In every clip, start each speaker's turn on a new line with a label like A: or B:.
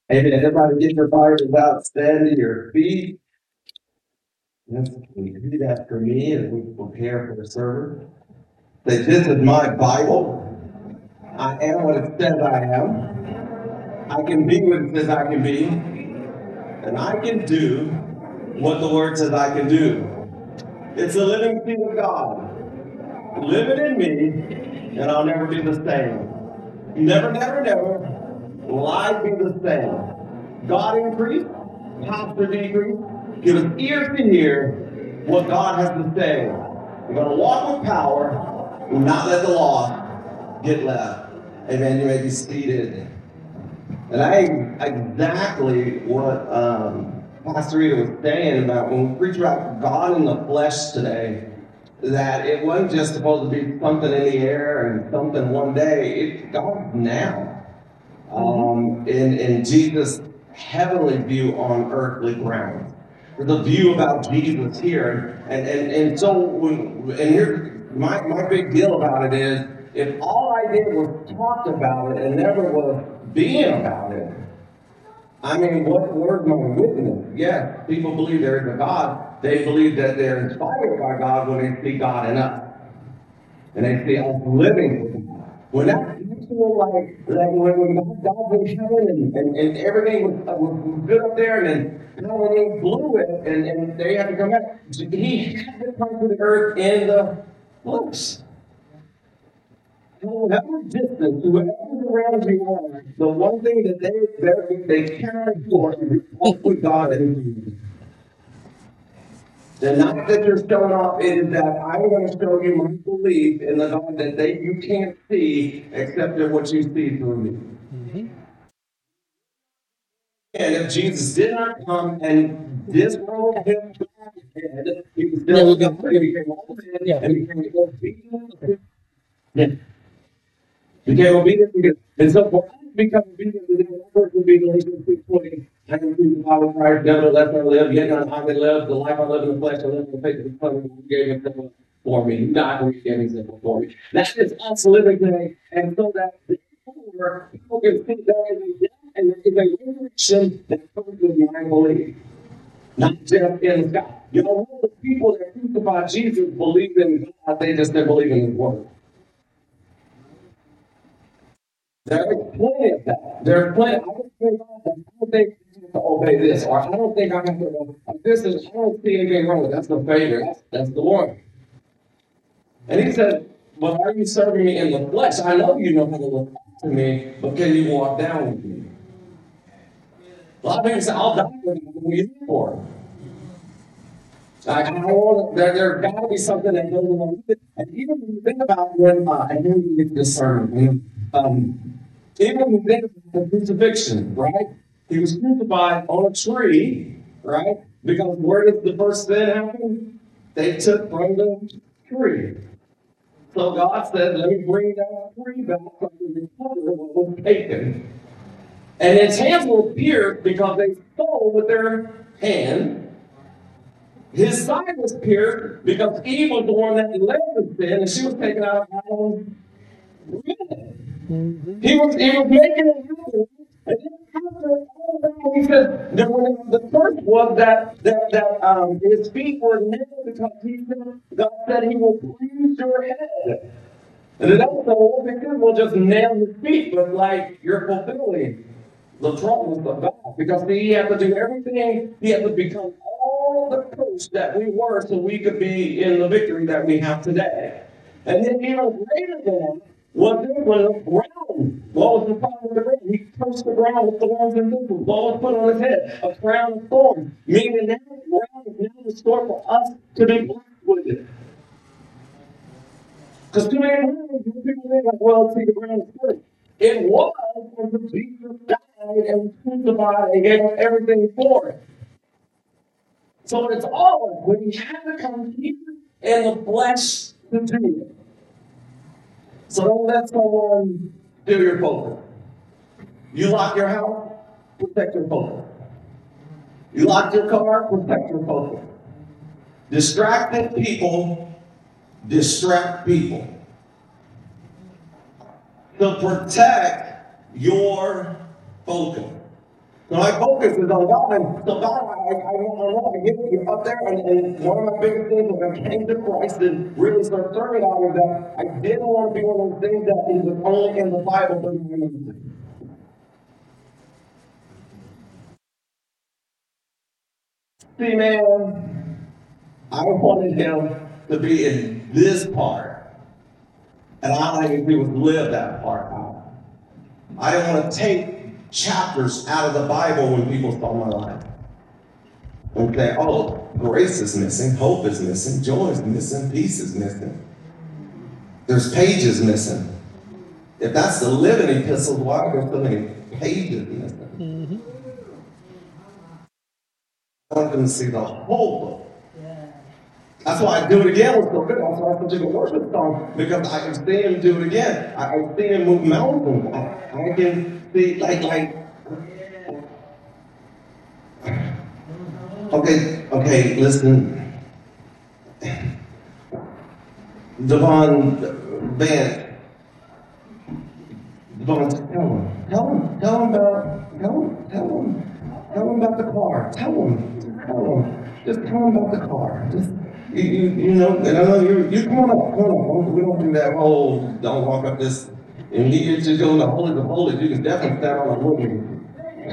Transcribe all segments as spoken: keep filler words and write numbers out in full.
A: Amen. Everybody get your Bibles out, stand to your feet. Yes, we do that for me as we prepare for the service. Say, this is my Bible. I am what it says I am. I can be what it says I can be. And I can do what the Word says I can do. It's the living seed of God. Live it in me, and I'll never be the same. Never, never, never will I be the same. God increase, pastor decrease. Give us ears to hear what God has to say. We're going to walk with power and not let the law get left. Amen. You may be seated. And I exactly what um, Pastor Rita was saying about when we preach about God in the flesh today, that it wasn't just supposed to be something in the air and something one day. It's God now. Um, in, in Jesus' heavenly view on earthly ground. There's a view about Jesus here. And, and, and so, when, and here, my, my big deal about it is, if all I did was talk about it and never was being about it, I mean, what word my witness? Yes, people believe there is a God. They believe that they're inspired by God when they see God in us. And they see us living with Him. When that feel like, like when, when God was in heaven and, and, and everything was, uh, was good up there, and then God when they blew it and, and they had to come back, He had to come to the earth in the flesh. However distant, whoever around you are, the one thing that they they carry for is walk with God in the not that you're showing off, it is that I'm going to show you my belief in the God that they you can't see except in what you see through me. Mm-hmm. And if Jesus did not come and disrobe him back head, he was still yeah, God, he became all man, yeah. And became obedient. Yeah. Became obedient because, and so for us to become obedient to the first would be Galatians six twenty. I can see the power of Christ, nevertheless I live, yet not I may live, the life I live in the flesh, I live in the faith of the Son who gave himself for me. He died for me, gave himself for me. That is us living today, and so that therefore people can see there is a death and there is a resurrection that comes with my belief. Not just in the sky. You know, all the people that crucified Jesus believe in God, they just didn't believe in his word. There's plenty of that. There's plenty. I don't think I don't think I have to obey this, or I don't think I have to. This is. I don't see anything wrong with that. That's the favorite. That's, that's the one. And he said, "Well, are you serving me in the flesh? I know you know how to look to me, but can you walk down with me?" A lot of people say, "I'll die with you. What are you for?" I, I want there. There's got to be something that goes along with it. And even when you think about when uh, I know you get discerned. Um, Even when we think of the crucifixion, right? He was crucified on a tree, right? Because where did the first sin happen? They took from the tree. So God said, let me bring that tree back so I can recover what was taken. And his hands were pierced because they stole with their hand. His side was pierced because Eve was the one that led the sin, and she was taken out of Adam's rib. Mm-hmm. He was he was making it happen. And then after all that, he said that when the first was that that that um his feet were nailed because he said God said he will bruise your head. And then also, well, because we'll just nail his feet, but like you're fulfilling the promise of God. Because he had to do everything, he had to become all the curse that we were so we could be in the victory that we have today. And then even greater than that, what this was the ground. What was the problem with the ground? He cursed the ground with thorns and thistles. What was put on his head? A crown of thorns. Meaning now the ground is now restored for us to be blessed with it. Because too many times people think like, well, see, the ground is good. It was when Jesus died and crucified and gave up everything for it. So it's all when he had to come here in the flesh to do it. So don't let someone steal your focus. You lock your house, protect your focus. You lock your car, protect your focus. Distracted people distract people. To protect your focus. So my focus is on God. And so God, I, I, I want to get you up there. And, and one of my biggest things when I came to Christ and really started serving out is that I didn't want to be one of those things that is only in the Bible, but in the See, man, I wanted him to be in this part. And I wanted people to live that part out. I didn't want to take chapters out of the Bible when people saw my life. And say, oh, grace is missing, hope is missing, joy is missing, peace is missing. There's pages missing. If that's the living epistle, why are there so many pages missing? Mm-hmm. I want them to see the whole book. Yeah. That's why I do it again was so good. That's why I put you a worship song, because I can see him do it again. I can see him move mountains. I, I can see, like, like, okay, okay, listen. Devon Vance. Devon, tell him. Tell him. Tell him about, tell him, tell him. Tell him about the car. Tell him. Tell him. Just tell him about the car. Just, you, you, you know, and I know you, you come on up, come on up. We don't do that whole, don't walk up this, and you get to go in the holies of holies. You can definitely stand on a woman.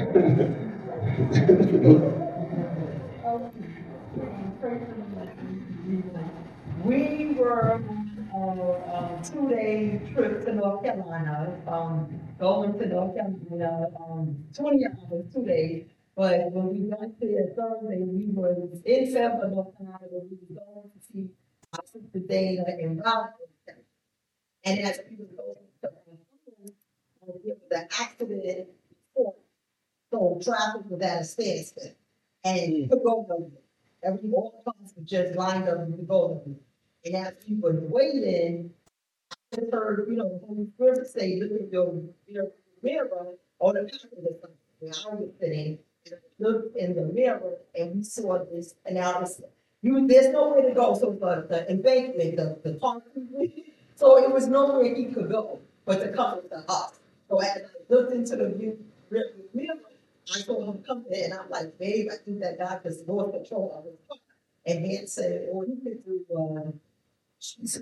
B: We were on a um, two-day trip to North Carolina, um, going to North Carolina, um, twenty hours, two days. But when we got there Thursday, we were in Fairfield, North Carolina, we were going to see our sister Dana and Robert. And as we were going to uh, there was an accident before, so traffic was at a standstill. And you could go nowhere. Every all the cars were just lined up and you could go nowhere. And as we were waiting, I heard, you know, the Holy Spirit say, look at your, your mirror on the back of the sun. Where I was sitting, looked in the mirror, and we saw this, and now this, you, there's nowhere to go. So the, the embankment, the, the concrete, so it was nowhere he could go but to come to us. So as I looked into the view, mirror, I saw him come in, and I'm like, babe, I think that God just lost control of his car. And he said, oh, he could do, uh, just,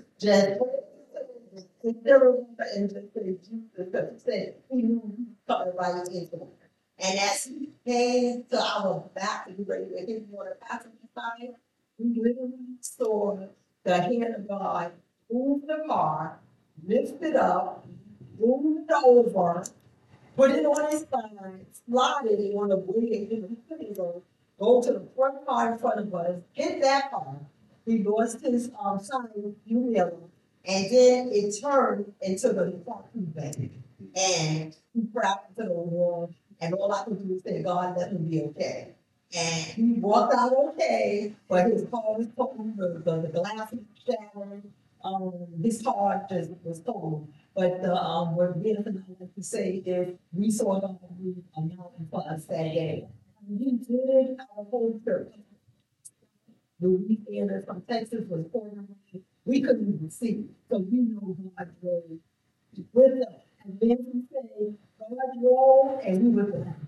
B: and just say, Jesus, said, he knew he was coming right into him. And as he came to our back, we were ready to hit him on the passenger side, we literally saw the hand of God move the car, lift it up, move it over, put it on his side, slide it on the wheel, you know, he couldn't go, go to the front car in front of us, hit that car. He lost his um, side view mirror, and then it turned into the concrete bank. And he crashed into the wall, and all I could do was say, God, let him be okay. And he walked out okay, but his car was totaled, the, the, the glass was shattered, um, his car just was totaled. But the, um, what we have to say is, we saw God move a mountain for us that day. And he did our whole church. Louisiana from Texas was pouring rain. We couldn't even see. So we know God was with us. And then we say, God rolled, and we were there.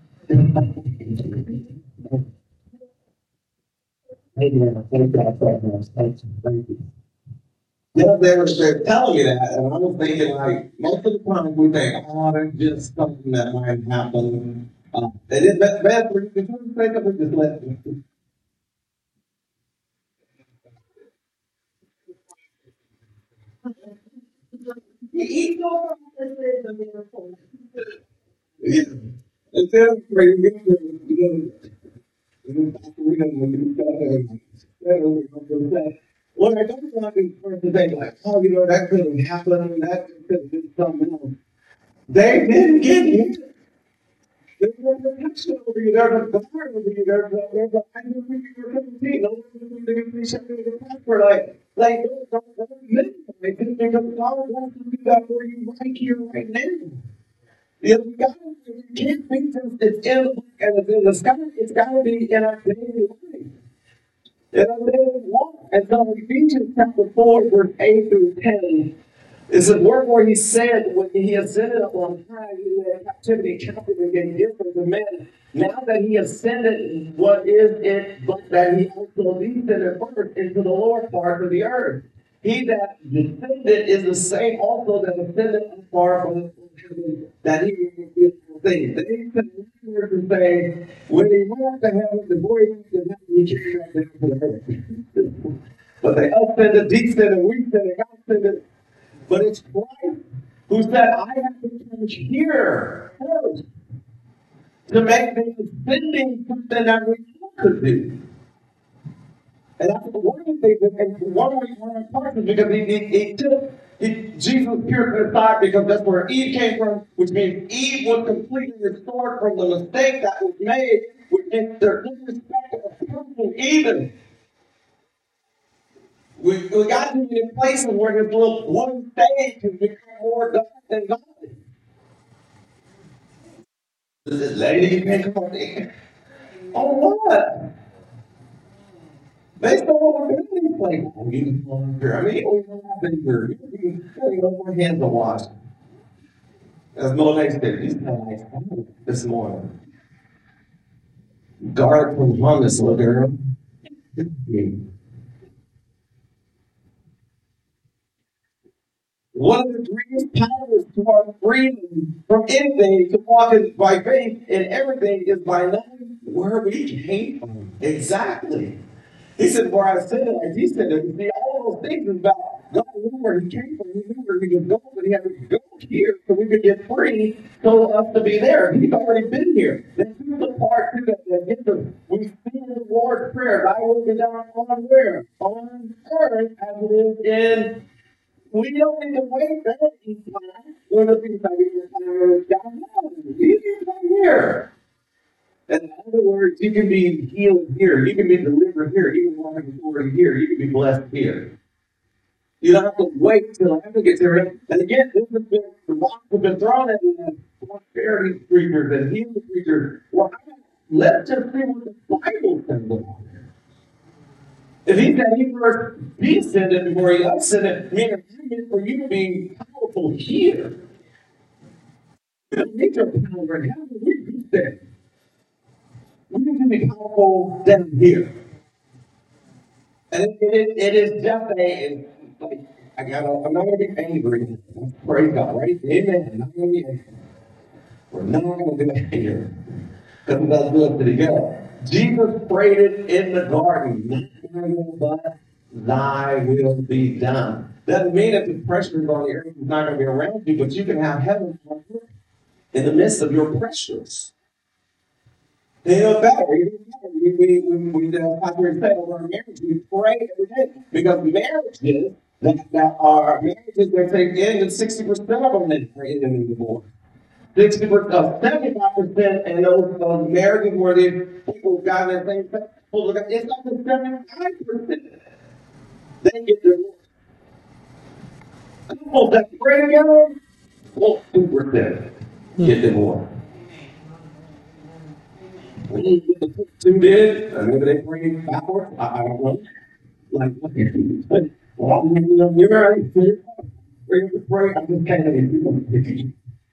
A: Yeah, they were they're telling me that, and I was thinking, like, most of the time we think, oh, that's just something that might happen. Uh, and it's bad, bad for you. If you think of it, just let me.
B: Each door is a miracle.
A: Yeah. And then we're going to what I don't want is for to think like, oh, you know, that could have happened, that could have been something else. They didn't get here. There's no protection over you, there's a guard over you, there's a, there's a, I know you were seventeen, no one's going to be showing the passport, like, like, don't, don't, don't minimize it, because God wants to do that for you right here, right now. You know, we gotta, we can't think that it's in the book and it's in the sky, it's gotta be in our daily life. In our daily walk. And so Ephesians chapter four, verse eight through ten, It says, wherefore he said, when he ascended up on high, he led captivity captive and gave gifts unto men. Now that he ascended, what is it but that he also descended first into the lower part of the earth? He that descended is the same also that ascended as far above heaven, that he may reveal all things. They said to say, when he went up to heaven, the glory went to heaven, he came back down to the earth. But they ascended, descended, we ascended, God ascended. But it's Christ who said, I have to come here first to make the ascending something that we could do. And that's one of the things, and one of the one of the parts is because he, he, he took he, Jesus pierced his side because that's where Eve came from, which means Eve was completely restored from the mistake that was made, which means there's no respect of person even. We, we got to be in places where this little one stage has become more God than God. This lady, you can't come on in. Oh, what? They still want to do these places. Oh, you can come on here. I mean, we don't have been here. You can no more hands to wash. As Monet said, he's nice this morning. Guard from hummus, little girl. One of the greatest powers to our freedom from anything to walk in by faith in everything is by knowing where we came from. Exactly. He said, where I said it, as he said it, you see, all those things is about God knew where he came from. He knew where he could go, but he had to go here so we could get free, so us to be there. He's already been here. This is the part too that, that gets us. We see the Lord's Prayer. Thy will be done on where? On earth as it is in. We don't need to wait that each time. We're looking for down. You can come here. In other words, you can be healed here. You can be delivered here. You can walk in authority here. You can be blessed here. You don't have to wait till heaven gets here. And again, this has been, the rocks have been thrown at the prosperity preachers and healing preachers. Well, let's just see what the Bible says about it. If he said he first descended before he ascended, meaning it's for you to be powerful here. You don't need your power in heaven. We do that. We need to be powerful down here. And it, it, it is just a, like, I gotta, I'm not going to be angry. Praise God, right? Amen. I'm not going to be angry. We're not going to do that here. Because we got to do it together. Jesus prayed it in the garden. Not my will, but thy will be done. Doesn't mean that the pressure on the earth is not going to be around you, but you can have heaven in the midst of your pressures. You know better. You know better. We, we, we, we uh, Pastor said over our marriage, we pray every day. Because marriages that, that are marriages that take in, and sixty percent of them that are in the divorce. sixty percent, uh, seventy-five percent, and those, those marriages where the people got in the same sex, it's up to seventy-five percent. They get divorced. Couples that pray together, well, two percent get divorced. What the two did, or maybe they prayed backwards, I, I don't know. Like, but, well, you know, you're right. Pray to pray, I just can't have you.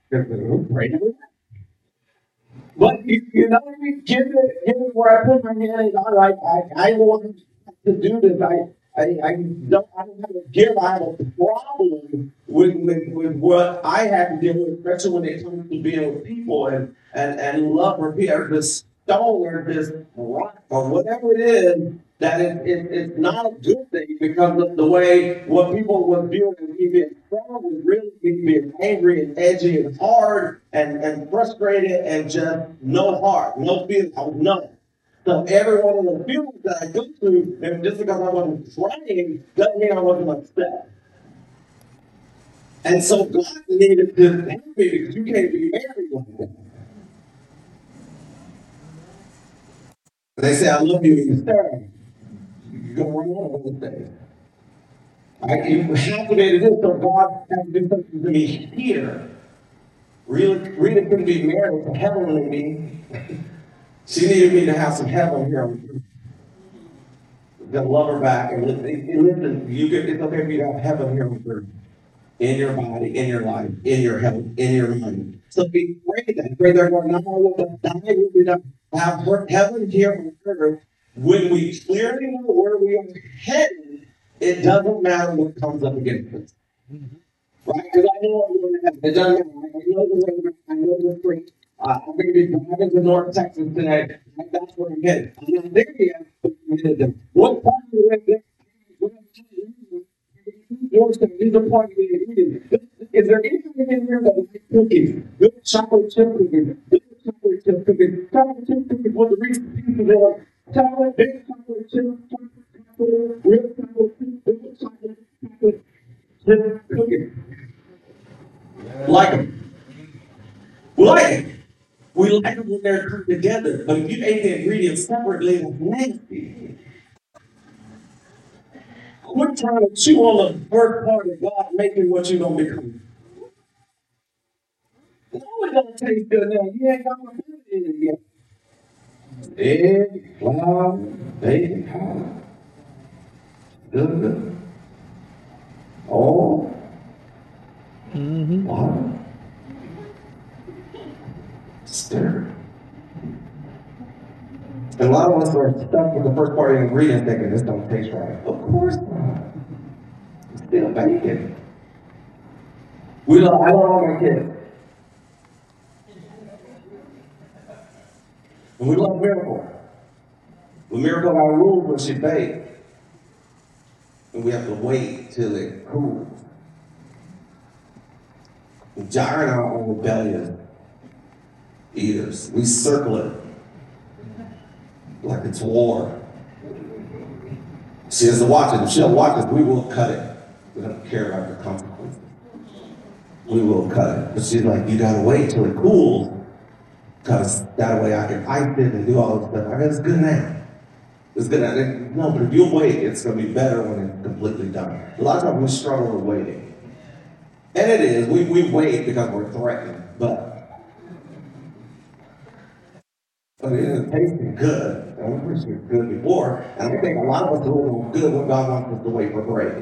A: But you, you know, give it, give it where I put my hand in God. I, I, I want to do this. I, I, I don't, I don't have a give. I have a problem with, with, with what I have to deal with, especially when it comes to being with people and, and, and love or this stone or this rock or whatever it is. That it, it, it's not a good thing because of the way what people would view as me being strong was really me being angry and edgy and hard and, and frustrated and just no heart, no feeling, I was none. So every one of the feelings that I go through, and just because I wasn't trying, doesn't mean I wasn't upset. And so God needed to help me because you can't be married like that. They say, I love you, and you stare. You're going to run out of those things. I, you have to be able to do so. God has to do something to me here. Rita, Rita couldn't be married to heavenly me. She needed me to have some heaven here on earth. To love her back and listen. listen you can, it's okay for you to have heaven here on earth. in your body, in your life, in your health, in your mind. So we pray that. Pray that we're not only going to die, we're going to have heaven here on earth. When we clearly know where we are headed, it doesn't matter what comes up against us. Right? Because I know I'm going to heaven. It doesn't matter. I know the way, I know the street. Uh, I'm going to be driving to North Texas today. That's where I'm headed. I'm not there yet, but I'm headed there. What part of the way there? These are part of the ingredients. Is there anything in here that is cookies? Good chocolate chip cookies. Good chocolate chip cookies. Chocolate chip cookies with the Reese's pieces in them. Chocolate, big chocolate chip, chocolate, chocolate, real chocolate chip, big chocolate, chocolate chip cookies. Like them. We like it. We like them when they're cooked together. But if you ate the ingredients separately, that's nasty. Quit trying to chew on the first part of God making what you're going to become. No, it don't taste good now. You ain't got my food in it yet. Egg, flour, bacon, powder. Good, good. Oh. Mm-hmm. Water. Stir. And a lot of us are stuck with the first part of the ingredient thinking this don't taste right. Of course not. It's still bacon. We love, I love all my kids. And we love Miracle. But Miracle got rules when she baked. And we have to wait till it cools. And Jair and I are rebellious eaters. We circle it like it's war. She has to watch it. If she doesn't watch it, we will cut it. We don't care about the consequences. We will cut it. But she's like, you gotta wait till it cools, because that way I can ice it and do all this stuff. I mean, it's good now. It's good now. No, but if you wait, it's gonna be better when it's completely done. A lot of times we struggle with waiting. And it is. We, we wait because we're threatened. But But it isn't tasting good. And we wish it was good before. And I think a lot of us are a little good when God wants us to wait for great.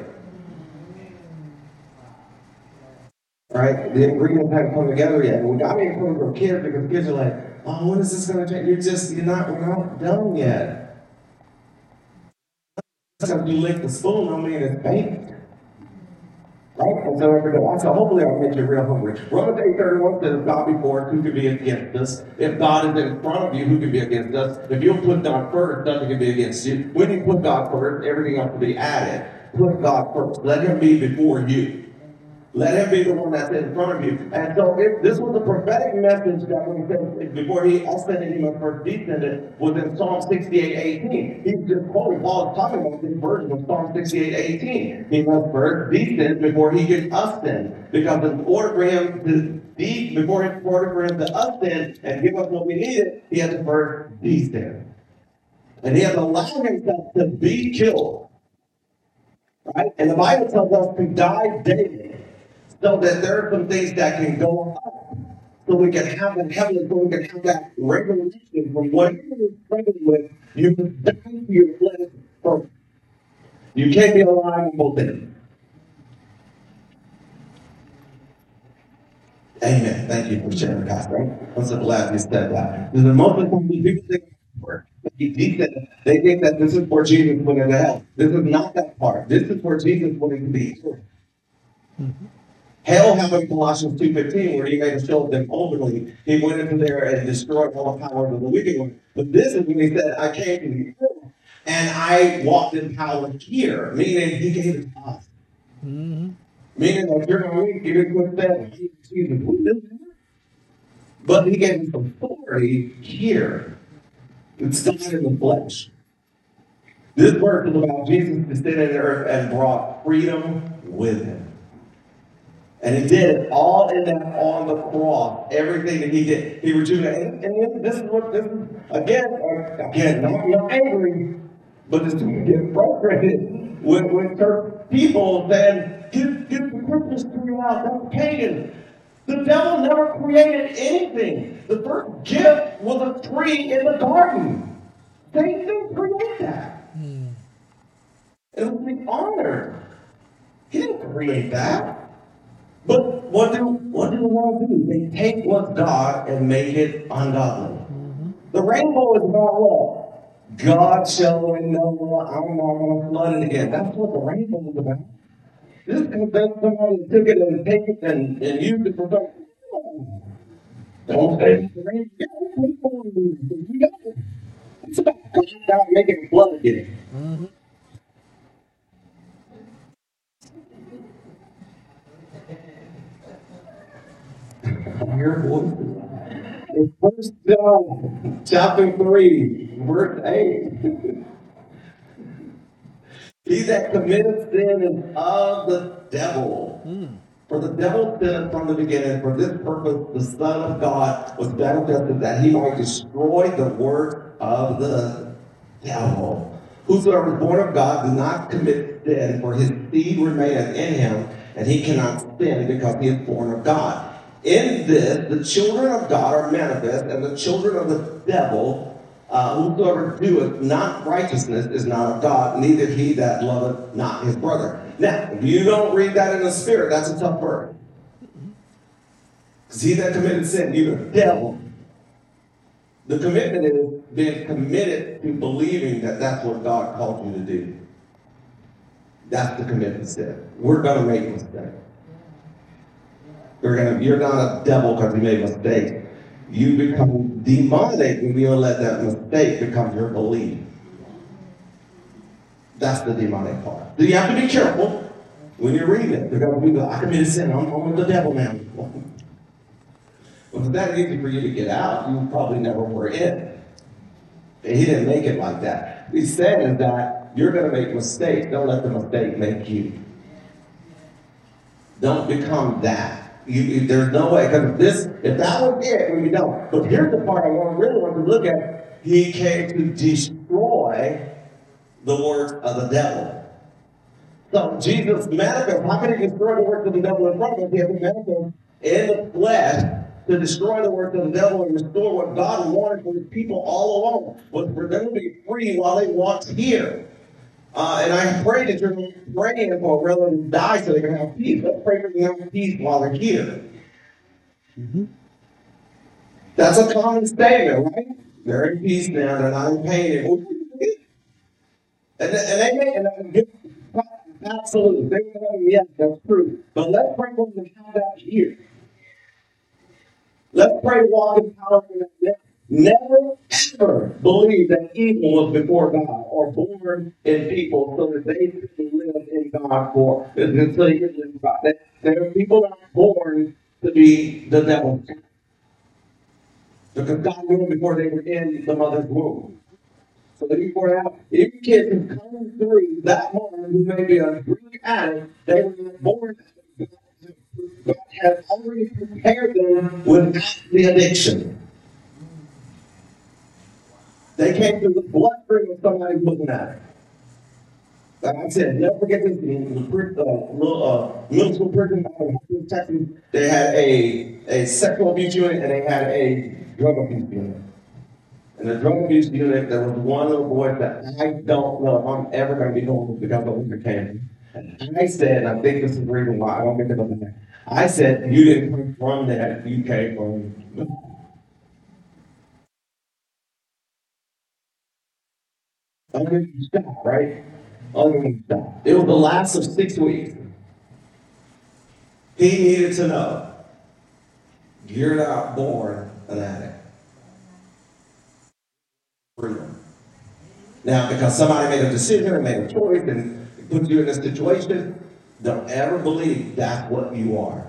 A: Right? The ingredients haven't come together yet. And we got me in front of kids because kids are like, oh, when is this going to change? You're just, you're not, we're not done yet. Because you lick the spoon, I mean, it's baked. Right? And so every day, so hopefully I'll get you real hungry. Romans eight thirty-one says, if God be for us, who can be against us? If God is in front of you, who can be against us? If you put God first, nothing can be against you. When you put God first, everything else will be added. Put God first. Let him be before you. Let him be the one that's in front of you. And so if this was a prophetic message that when he said, before he ascended, he must first descended, was in Psalm sixty-eight eighteen. He's just quoting, Paul is talking about this version of Psalm sixty-eight eighteen. He must first descend before he can ascend. Because in order for him to de- before in order for him to ascend and give us what we needed, he had to first descend. And he had to allow himself to be killed. Right? And the Bible tells us to die daily. So that there are some things that can go up. So we can have that heaven, so we can have that revelation from whatever you're struggling with. You can die to your flesh first. You can't be alive in both ends. Amen. Thank you for sharing, Pastor. I'm so glad you said that. Because most of the time, people think for he said, they think that this is where Jesus went into hell. This is not that part. This is where Jesus went into the eternal. Mm-hmm. Hell happened in Colossians two fifteen, where he made a show of them openly. He went into there and destroyed all the powers of the wicked one. But this is when he said, I came to the earth and I walked in power here, meaning he gave it to us. Mm-hmm. Meaning that you're not weak, you didn't put that. But he gave us authority here. It's not in the flesh. This verse is about Jesus descending to earth and brought freedom with him. And he did it all in that on the cross. Everything that he did. He rejuvenated. And, and this is what this is, again, again, not, not angry, but just to get frustrated with, with church people saying, get, get the Christmas tree out, that's pagan. The devil never created anything. The first gift was a tree in the garden. They didn't create that. Hmm. It was the honor. He didn't create that.
C: But what do what do the world do? They take what's God and make it ungodly. The rainbow is about what? God showing Noah, I'm not going to flood it again. That's what the rainbow is about. This comes down to somebody who took it and take it and, and used it for something. Don't say the rainbow. Yeah, we put it. We got it. It's about God not making a flood again. Your voices. In First John chapter three, verse eight. He that committeth sin is of the devil. Mm. For the devil sinned from the beginning. For this purpose the Son of God was manifested, that he might destroy the work of the devil. Whosoever is born of God does not commit sin, for his seed remaineth in him, and he cannot sin because he is born of God. In this the children of God are manifest, and the children of the devil. Uh, whosoever doeth not righteousness is not of God, neither he that loveth not his brother. Now, if you don't read that in the Spirit, that's a tough verse. Because he that committed sin, you the devil. The commitment is being committed to believing that that's what God called you to do. That's the commitment step. We're going to make mistakes. You're, gonna, you're not a devil because you made mistakes. You become demonic when you let that mistake become your belief. That's the demonic part. So you have to be careful when you're reading it. Because people go, I committed sin, I'm, I'm the devil now. Well, if that easy for you to get out, you probably never were in. He didn't make it like that. He said is that you're going to make mistakes. Don't let the mistake make you. Don't become that. You, you, there's no way, because this, if that was it, we don't. But here's the part I want, really want to look at. He came to destroy the works of the devil. So Jesus manifests. How can he destroy the works of the devil in front of us? He has to manifest in the flesh to destroy the works of the devil and restore what God wanted for his people all along, was for them to be free while they walked here. Uh, and I pray that you're praying for a relative to die so they can have peace. Let's pray for them to have peace while they're here. Mm-hmm. That's a common statement, right? They're in peace now. They're not in pain. And, and they may, and, and, absolutely. They may know, yes, that's true. But let's pray for them to have that here. Let's pray to walk in power. Never, ever believe that evil was before God or born in people so that they could live in God for, so they could live in God. There are people that are born to be the devil. Because God knew them before they were in the mother's womb. So that before that, if kids can come through that mother who may be a drug addict, they were not born. God had already prepared them without the addiction. They came through the bloodstream of somebody who was an addict. Like I said, never forget this. In the uh, little, uh, middle school prison in Texas, they had a, a sexual abuse unit and they had a drug abuse unit. In the drug abuse unit, there was one little boy that I don't know if I'm ever going to be normal because of what became. And I said, and I think this is the reason why I don't get to go there. I said, you didn't come from that, you came from. Unlimited stop, right? Unlimited stop. It was the last of six weeks. He needed to know, you're not born an addict. Freedom. Now, because somebody made a decision and made a choice and put you in this situation, don't ever believe that's what you are.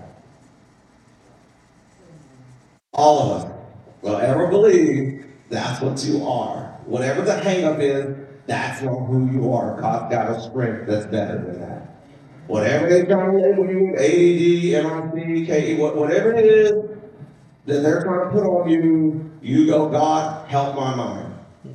C: All of us will ever believe that's what you are. Whatever the hang-up is, that's not who you are. God's got a strength that's better than that. Whatever they're trying to label you, A D D, M I C, K E, whatever it is that they're trying to put on you, you go, God, help my mind.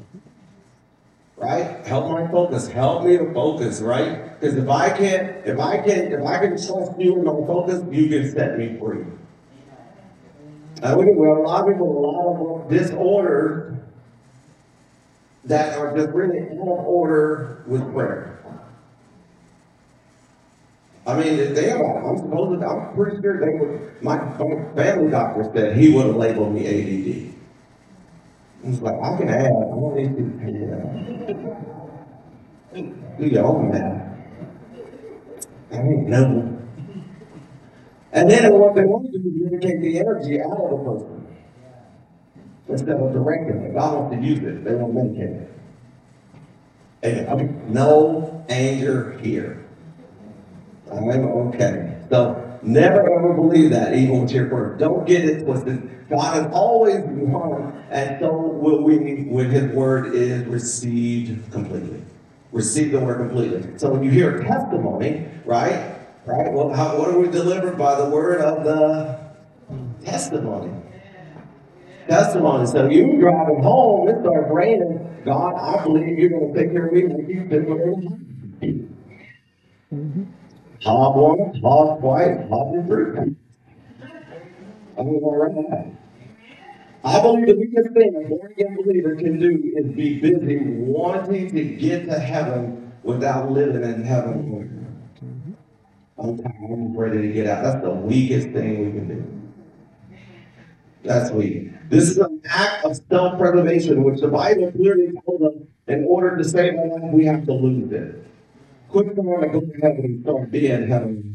C: Right? Help my focus. Help me to focus, right? Because if I can't, if I can, if I can trust you in my focus, you can set me free. And we, we have a lot of people with a lot of disorders that are just really out of order with prayer. I mean, think about it. I'm supposed to, I'm pretty sure they would, my, my family doctor said he would have labeled me A D D. He's like, I can add, I don't need to do that. Do your own math. I ain't know. And then what they want to do is take the energy out of the person instead of directing it. God wants to use it. They want to medicate it. Amen. I mean, no anger here. I'm okay. So never ever believe that even with your word. Don't get it twisted. God is always one, and so will we when His word is received completely. Receive the word completely. So when you hear a testimony, right? Right? Well, how, what are we delivered by? The word of the testimony. Testimony. So you driving home, it starts raining. God, I believe you're going to take care of me like you did with me. Hog one, hog twice, hog three. I'm going to go right now. I believe the biggest thing a born again believer can do is be busy wanting to get to heaven without living in heaven. I'm tired, I'm ready to get out. That's the weakest thing we can do. That's weak. This is an act of self-preservation, which the Bible clearly tells us in order to save our life, we have to lose it. Quit trying to go to heaven and start being heaven.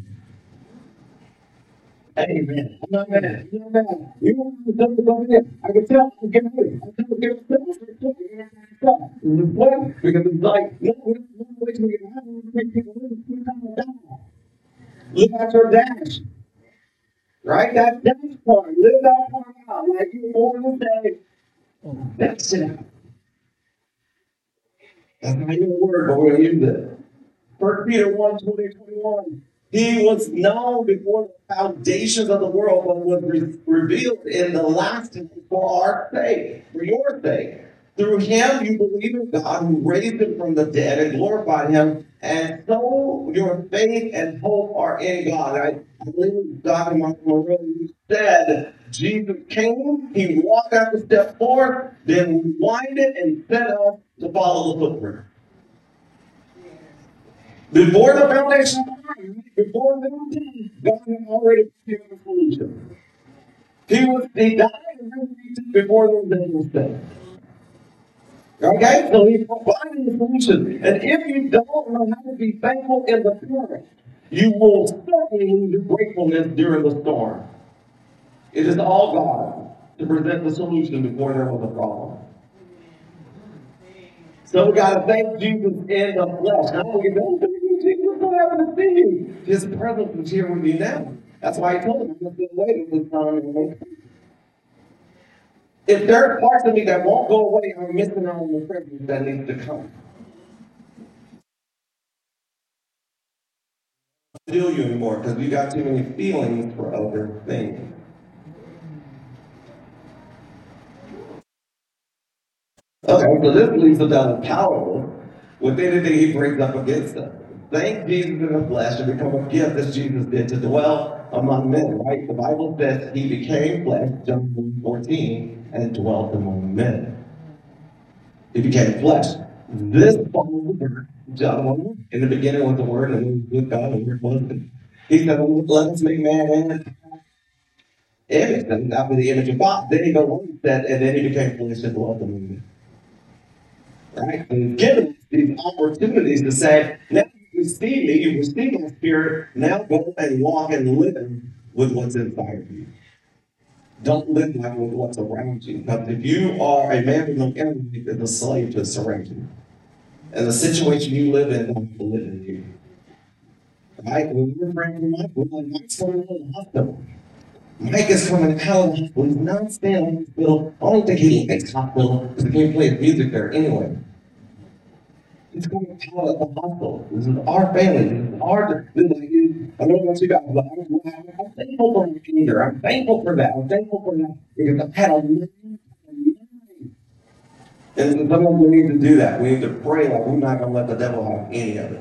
C: Amen. I'm not mad. I'm not mad. You don't have to go in. I can tell I'm getting ready. I'm trying to get myself. It's funny because it's like, no, we don't want to wait till we get heaven. We take people with us. We come down. Look at your dash. Right? That dash part. Live that part out. Like you were born to say, that's it out. That's not even a word, but we're going to use it. First Peter one, twenty, twenty-one. He was known before the foundations of the world, but was re- revealed in the last time for our sake, for your sake. Through him you believe in God who raised him from the dead and glorified him, and so your faith and hope are in God. I, I believe Doctor Mark Monroe said Jesus came, he walked out the step forward, then rewinded and set us to follow the footprint. Before the foundation of the world, before the mountain, God had already given the solution. He was he died and resurrected before the day was set. Okay, so he provided the solution. And if you don't know how to be thankful in the current, you will certainly lose your gratefulness during the storm. It is all God to present the solution before there was a problem. So we got to thank Jesus in the flesh. Now we don't thank you, Jesus, so happy to see you. His presence is here with you now. That's why he told him, I'm just going to wait this time. If there are parts of me that won't go away, I'm missing out on the presence that needs to come. I don't feel you anymore because we got too many feelings for other things. Okay, so this leaves the devil powerless with anything he brings up against us. Thank Jesus in the flesh and become a gift as Jesus did to dwell among men, right? The Bible says he became flesh, John one fourteen, and dwelt among men. He became flesh. This follows the word, John one. In the beginning was the word, and it was with God, and the word was God. He said, let us make man in image, and after the image of God. Then he goes on and said, and then he became flesh and dwelt among men. Right? And he's given us these opportunities to say, now you receive me, you receive my spirit, now go and walk and live with what's inside of you. Don't live like with what's around you. Because if you are a man with no enemy, then a slave to surround you. And the situation you live in won't live in you. Right? When we were friends with Mike, we were like, Mike's coming out of the hospital. Mike is coming out of the hospital. He's not staying in the hospital. I don't think he likes hospital because he can't play his music there anyway. He's coming out of the hospital. This is our family. This is our. This is like, I don't know about you guys, but I'm, I'm thankful for my anger. I'm thankful for that. I'm thankful for that because I've had a long time. And sometimes we need to do that. We need to pray like we're not going to let the devil have any of it.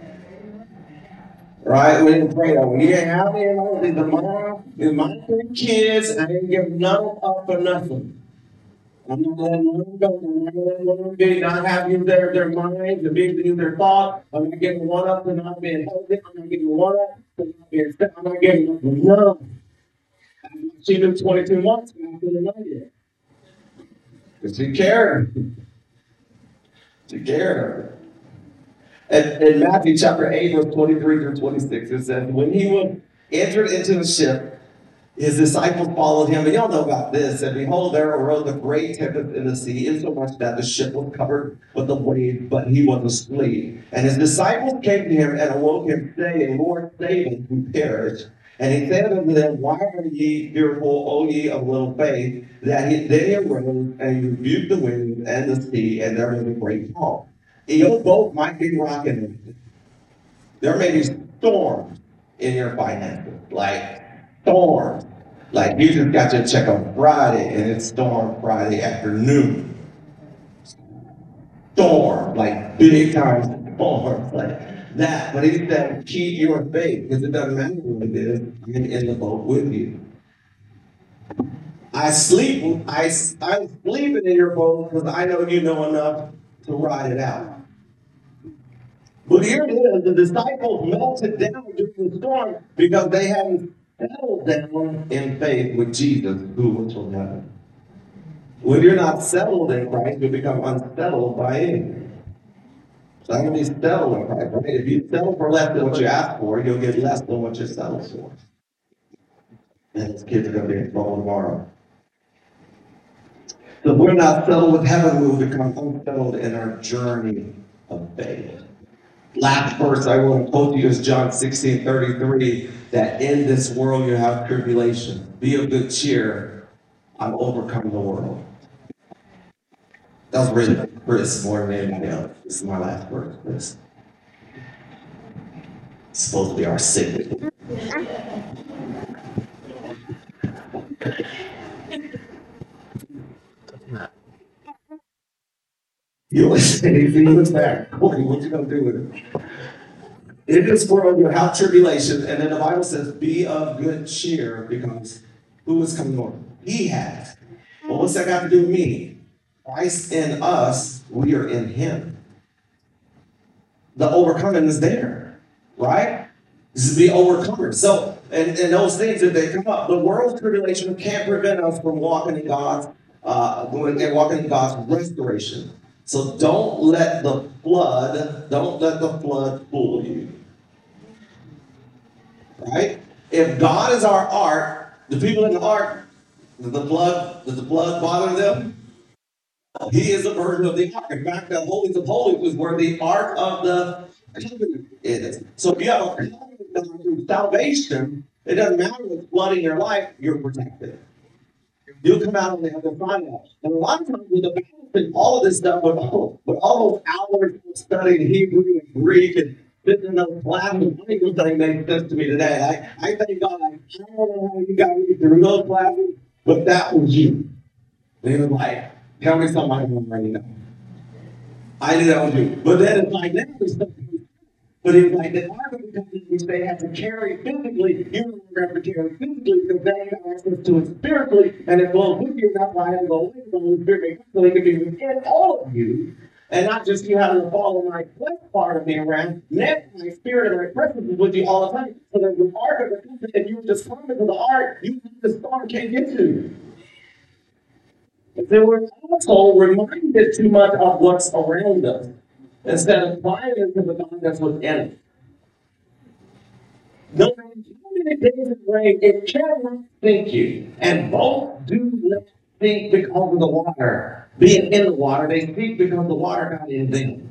C: Right? We need to pray that when you have me and all these tomorrow, with my three kids, I didn't give none up for nothing.
A: I'm not letting them go. I'm not letting them be, not having their, their minds and being use their thoughts. I'm not giving one up to not being healthy. I'm not giving one up to not being sick. I'm not giving up none. She knew twenty-two months after the night. Because she cared. She cared. And in Matthew chapter eight, verse twenty-three through twenty-six, it says, when he was entered into the ship, his disciples followed him, and y'all know about this. And behold, there arose a great tempest in the sea, insomuch that the ship was covered with the waves, but he was asleep. And his disciples came to him and awoke him, saying, Lord, save us, who perish. And he said unto them, why are ye fearful, O ye of little faith? That he, then he arose and he rebuked the wind and the sea, and there was a great calm. Your boat might be rocking. There may be storms in your finances, like storms. Like you just got your check on Friday and it's storm Friday afternoon. Storm, like big time storms, like that. But he said, keep your faith, because it doesn't matter what it is, I'm in the boat with you. I sleep, I, I'm sleeping in your boat because I know you know enough to ride it out. But here it is, the disciples melted down during the storm because they hadn't settled down in faith with Jesus, who was from heaven. When you're not settled in Christ, you become unsettled by anything. So I'm going to be settled in Christ, right? If you settle for less than what you ask for, you'll get less than what you're settled for. And those kids are going to be in trouble tomorrow. So if we're not settled with heaven, we will become unsettled in our journey of faith. Last verse I want to quote to you is John sixteen thirty-three, that in this world you have tribulation. Be of good cheer. I've overcome the world. That was written by Chris more than anybody else. This is my last verse, Chris. It's supposed to be our signature. You always say, he was back. Okay, what you gonna do with it? In this world you have tribulation, and then the Bible says, be of good cheer, because who is coming over? He has. Well, what's that got to do with me? Christ in us, we are in him. The overcoming is there, right? This is the overcomer. So, and, and those things, if they come up, the world's tribulation can't prevent us from walking in God's, uh, and walking in God's restoration. So don't let the flood, don't let the flood fool you. Right? If God is our ark, the people in the ark, does the flood, does the flood bother them? He is a version of the ark. In fact, the holies of holies is where the ark of the covenant is. So if you have a covenant through salvation, it doesn't matter what's flooding your life, you're protected. You'll come out on the other side of it. And a lot of times with the and all of this stuff, with all, with all those hours of studying Hebrew and Greek and sitting in those classes, none of thing makes sense to me today. I, I thank God, I don't know how you got me through those classes, but that was you. And he was like, tell me something I don't already know. I knew that was you. But then it's like, now there's stuff. But it was like the Ark of the Covenant, which they had to carry physically, you no longer have to carry physically because they have access to it spiritually, and it goes with you. That's why I had to go away from the Holy Spirit, so it can be within all of you, and not just you having to follow my flesh part of me around. Now my spirit and my presence is with you all the time. So there's the Ark of the Covenant, and you just come into the Ark, you the storm can't get to you. If they were also reminded too much of what's around us, instead of buying into the God that's within it. No matter how many days it rains, it cannot sink you. And both do not sink because of the water. Being in the water, they sink because the water got in them.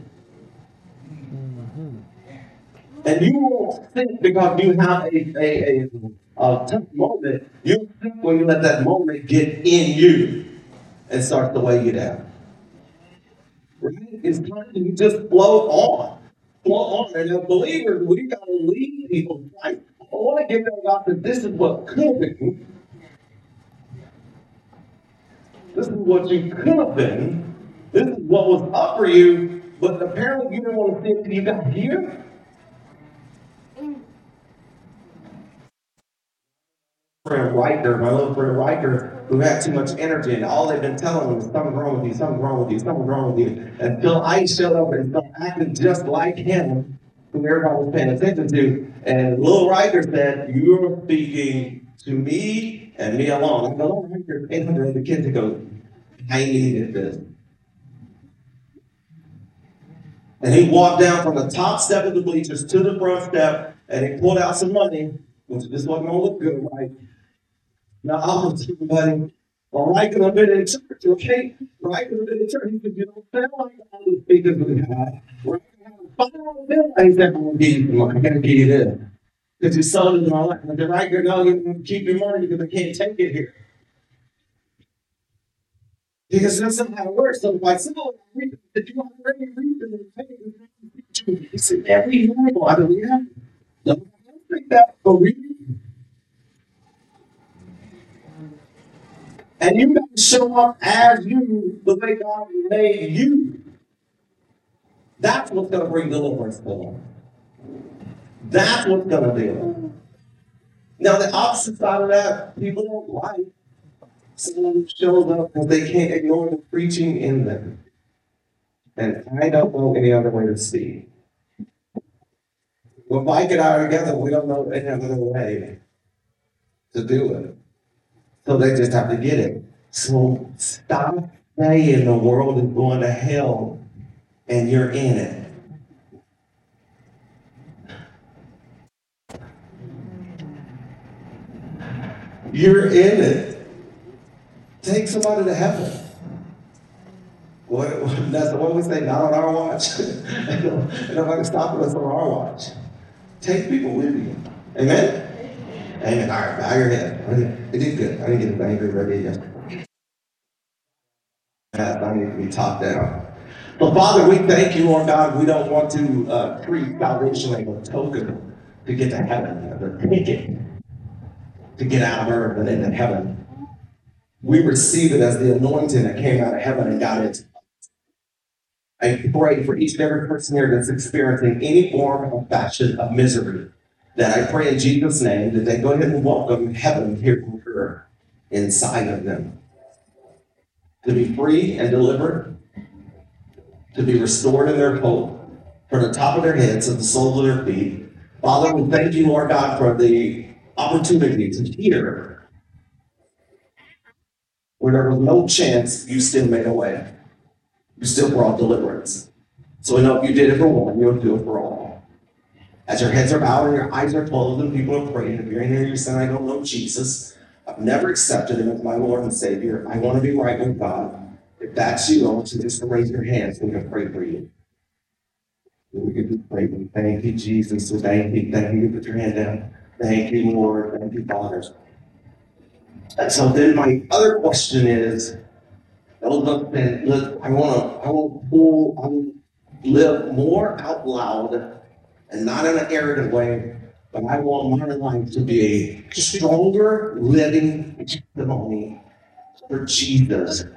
A: And you won't sink because you have a, a, a, a tough moment. You sink when you let that moment get in you and start to weigh you down. Right? It's time to just float on. Float on. And as believers, we got to lead people to Christ. I want to give them God that this is what could have been. This is what you could have been. This is what was up for you, but apparently you didn't want to see it until you got here. Friend Riker, my little friend Riker,
C: who had too much energy, and all they've been telling them is something's wrong with you, something's wrong with you, something's wrong with you. Until I showed up and started acting just like him, who everybody was paying attention to. And Lil Riker said, "You're speaking to me and me alone." I go, "Lil Riker, eight hundred other kids," he goes, "I needed this." And he walked down from the top step of the bleachers to the front step, and he pulled out some money, which this wasn't going to look good, right? Now, I was thinking, buddy, well, right could have been in church, okay? Right could have been in church. He said, "You don't sound like all the speakers we had. Right could have a final bill." I said, "I'm going to give you some money. I got to give you this. Because you sold it in my life." I said, "Right, no, you can keep your money because I can't take it here." Because that's not how it works. So if I said, "Oh, if you already read it and take it," he said, "Yeah, we know." I believe that. No, I don't think that, but we do. And you got to show up as you, the way God made you. That's what's going to bring deliverance to them. That's what's going to do it. Now, the opposite side of that, people don't like someone who shows up because they can't ignore the preaching in them. And I don't know any other way to speak. When Mike and I are together, we don't know any other way to do it. So they just have to get it. So stop saying the world is going to hell and you're in it. You're in it. Take somebody to heaven. What, what, that's what we say, not on our watch. Nobody's stopping us on our watch. Take people with you. Amen? Amen. All right, bow your head. It did good. I didn't get as angry ready yesterday. I need to be talked down. But Father, we thank you, Lord God. We don't want to uh, treat salvation like a token to get to heaven, as a ticket to get out of earth and into heaven. We receive it as the anointing that came out of heaven and got it. I pray for each and every person here that's experiencing any form or fashion of misery, that I pray in Jesus' name that they go ahead and welcome heaven here on earth inside of them. To be free and delivered, to be restored in their hope, from the top of their heads to the soles of their feet. Father, we thank you, Lord God, for the opportunity to hear where there was no chance, you still made a way. You still brought deliverance. So we know if you did it for one, you'll do it for all. As your heads are bowed and your eyes are closed and people are praying, if you're in here, you're saying, "I don't know Jesus. I've never accepted him as my Lord and Savior. I want to be right with God." If that's you, I want you just to raise your hands so we can pray for you. We can just pray for you. Thank you, Jesus. So thank you. Thank you. Put your hand down. Thank you, Lord. Thank you, Father. And so then my other question is, look, look, I want to I want to pull, I want to live more out loud and not in an arrogant way, but I want my life to be a stronger living testimony for Jesus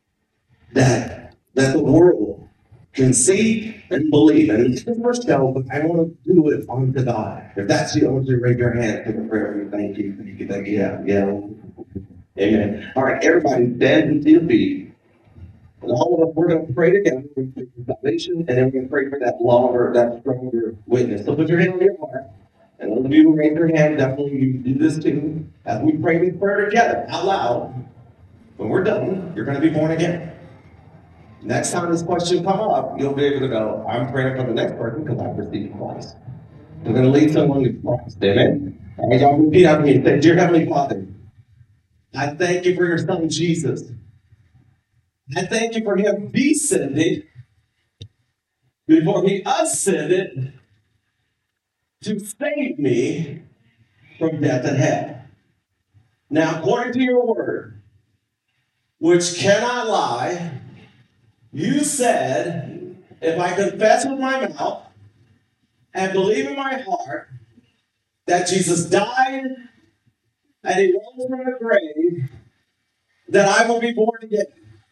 C: that, that the world can see and believe. And it's the first show, but I want to do it unto God. If that's you, I want you to raise your hand for the prayer. Thank you. Thank you. Thank you. Yeah. Yeah. Amen. All right, everybody stand to your feet. And all of us, we're going to pray together. We're going to pray for salvation, and then we're going to pray for that longer, that stronger witness. So put your hand on your heart. And those of you who raise your hand, definitely you do this too. As we pray this prayer together, out loud, when we're done, you're going to be born again. Next time this question come up, you'll be able to go, "I'm praying for the next person because I've received Christ." We're going to lead someone to Christ. Amen? All right, y'all repeat after me. Say, "Dear Heavenly Father, I thank you for your son, Jesus. I thank you for him descending before he ascended to save me from death and hell. Now, according to your word, which cannot lie, you said, if I confess with my mouth and believe in my heart that Jesus died and he rose from the grave, that I will be born again.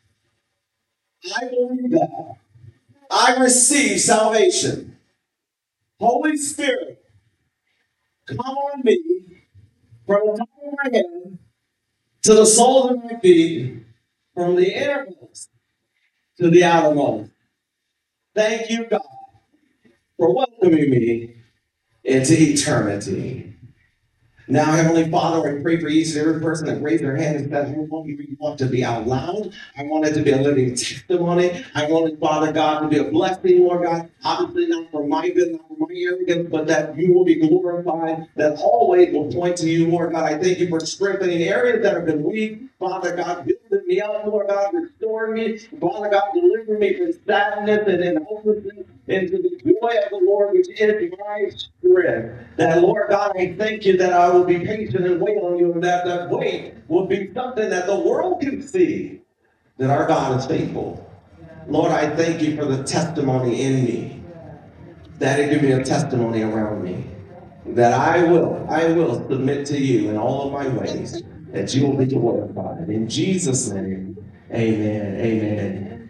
C: I believe that. I receive salvation. Holy Spirit, come on me from the top of my head
A: to the soles of my feet, from the innermost to the outermost. Thank you, God, for welcoming me into eternity. Now, Heavenly Father, I pray for each and every person that raised their hand and said, I want you want to be out loud. I want it to be a living testimony. I want it, Father God, to be a blessing, Lord God. Obviously not for my good, not for my arrogance, but that you will be glorified, that always will point to you, Lord God. I thank you for strengthening areas that have been weak. Father God, building me up, Lord God, restoring me. Father God, delivering me from sadness and, and hopelessness into the joy of the Lord, which is my strength. That, Lord God, I thank you that I will be patient and wait on you, and that that wait will be something that the world can see that our God is faithful. Lord, I thank you for the testimony in me, that it give me a testimony around me, that I will, I will submit to you in all of my ways, that you will be glorified. In Jesus' name, amen, amen.